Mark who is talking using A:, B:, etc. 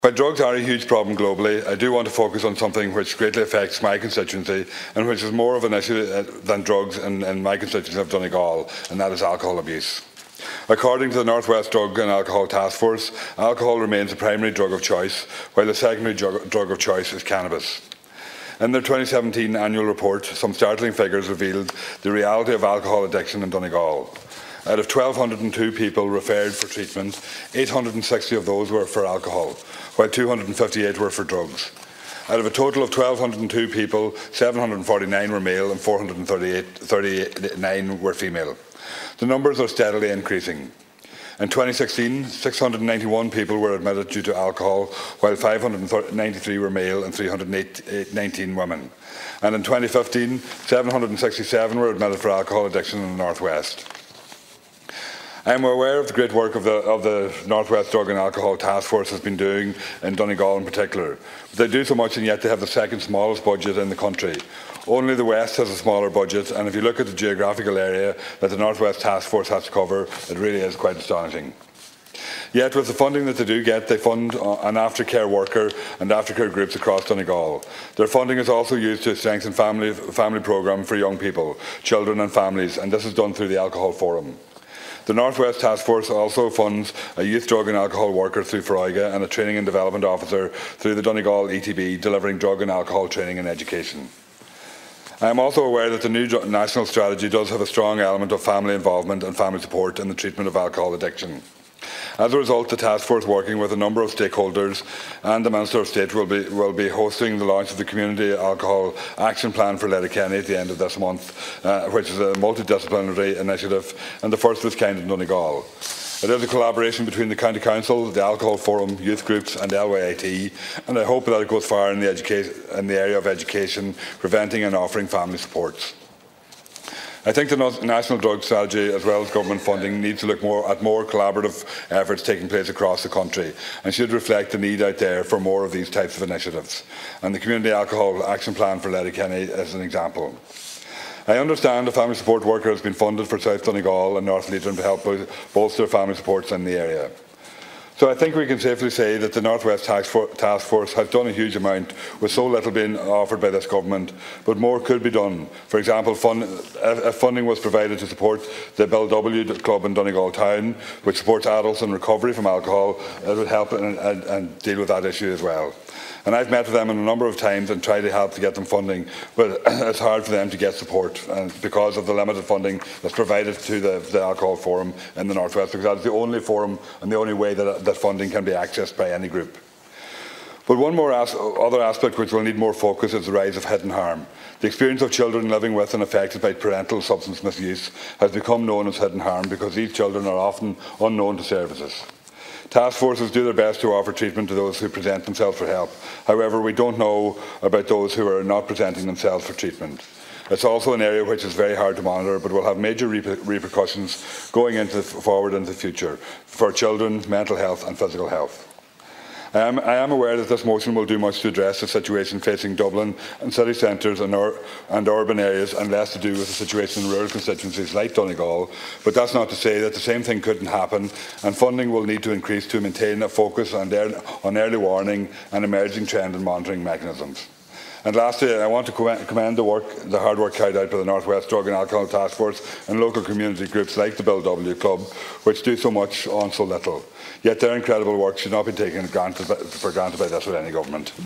A: While drugs are a huge problem globally, I do want to focus on something which greatly affects my constituency and which is more of an issue than drugs in my constituency of Donegal, and that is alcohol abuse. According to the North West Drug and Alcohol Task Force, alcohol remains the primary drug of choice, while the secondary drug of choice is cannabis. In their 2017 annual report, some startling figures revealed the reality of alcohol addiction in Donegal. Out of 1,202 people referred for treatment, 860 of those were for alcohol, while 258 were for drugs. Out of a total of 1,202 people, 749 were male and 439 were female. The numbers are steadily increasing. In 2016, 691 people were admitted due to alcohol, while 593 were male and 319 women. And in 2015, 767 were admitted for alcohol addiction in the North West. I am aware of the great work of the North West Drug and Alcohol Task Force has been doing in Donegal in particular. But they do so much, and yet they have the second smallest budget in the country. Only the West has a smaller budget, and if you look at the geographical area that the North West Task Force has to cover, it really is quite astonishing. Yet with the funding that they do get, they fund an aftercare worker and aftercare groups across Donegal. Their funding is also used to strengthen family programme for young people, children and families, and this is done through the Alcohol Forum. The North West Task Force also funds a youth drug and alcohol worker through Foróige and a training and development officer through the Donegal ETB, delivering drug and alcohol training and education. I am also aware that the new national strategy does have a strong element of family involvement and family support in the treatment of alcohol addiction. As a result, the task force, working with a number of stakeholders and the Minister of State, will be hosting the launch of the Community Alcohol Action Plan for Letterkenny at the end of this month, which is a multidisciplinary initiative and the first of its kind in Donegal. It is a collaboration between the County Council, the Alcohol Forum, youth groups and LYIT, and I hope that it goes far in the area of education, preventing and offering family supports. I think the National Drug Strategy, as well as government funding, needs to look at more collaborative efforts taking place across the country and should reflect the need out there for more of these types of initiatives. And the Community Alcohol Action Plan for Letterkenny is an example. I understand a family support worker has been funded for South Donegal and North Leitrim to help bolster family supports in the area. So I think we can safely say that the North West Task Force has done a huge amount with so little being offered by this government, but more could be done. For example, if funding was provided to support the Bill W Club in Donegal Town, which supports adults in recovery from alcohol, it would help and deal with that issue as well. And I've met with them a number of times and tried to help to get them funding, but it's hard for them to get support because of the limited funding that's provided to the Alcohol Forum in the North West, because that's the only forum and the only way that funding can be accessed by any group. But one more other aspect which will need more focus is the rise of hidden harm. The experience of children living with and affected by parental substance misuse has become known as hidden harm because these children are often unknown to services. Task forces do their best to offer treatment to those who present themselves for help. However, we don't know about those who are not presenting themselves for treatment. It's also an area which is very hard to monitor, but will have major repercussions going forward into the future for children's mental health and physical health. I am aware that this motion will do much to address the situation facing Dublin and city centres and urban areas, and less to do with the situation in rural constituencies like Donegal, but that's not to say that the same thing couldn't happen, and funding will need to increase to maintain a focus on early warning and emerging trend and monitoring mechanisms. And lastly, I want to commend the hard work carried out by the North West Drug and Alcohol Task Force and local community groups like the Bill W Club, which do so much on so little. Yet their incredible work should not be taken for granted by this or any government.